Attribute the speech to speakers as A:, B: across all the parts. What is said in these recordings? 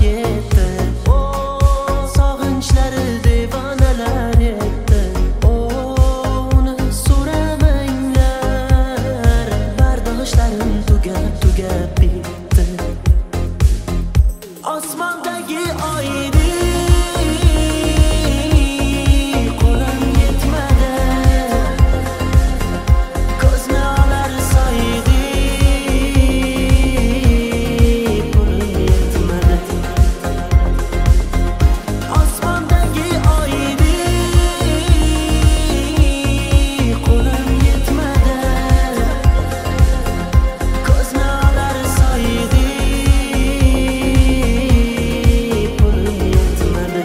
A: yetdi. Sog'inchlari devonalar etdi. Uni so'ramanglar, bardoshlarim tugab bitdi. Osmondagi oydek qo'lim yetmadi, ko'zni olar soydek pulim yetmadi. Osmondagi oydek qo'lim yetmadi, ko'zni olar soydek pulim yetmadi.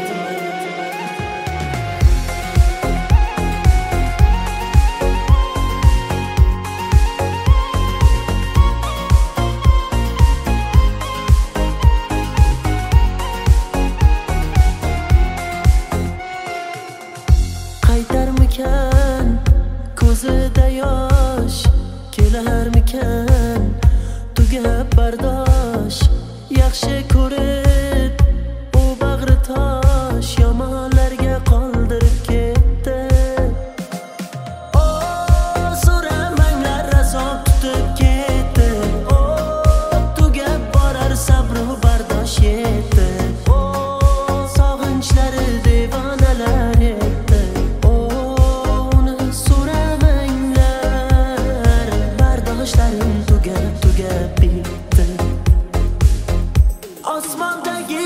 A: Qaytarmikan ko'zida yosh, kelarmikan tugab bardosh. Yaxshi ko'rib u bag'ri tosh, yomonlarga qoldirib ketdi. So'ramanglar, azob tutib ketdi. Tugab borar sabru bardosh yetdi. Sog'inchlari devonalar etdi. Uni so'ramanglar, bardoshlarim tugab bitdi. Osmondagi